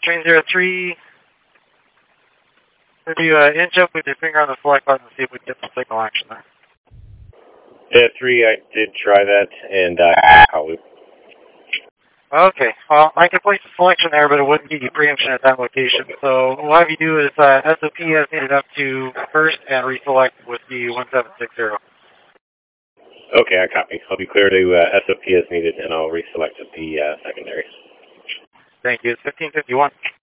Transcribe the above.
Train 03, if you inch up with your finger on the select button and see if we can get some signal action there. Yeah, 3, I did try that, and probably. Okay, well, I can place a selection there, but it wouldn't give you preemption at that location. So what we'll have you do is SOP as needed up to first and reselect with the 1760. Okay, I copy. I'll be clear to SOP as needed, and I'll reselect at the secondary. Thank you. It's 1551.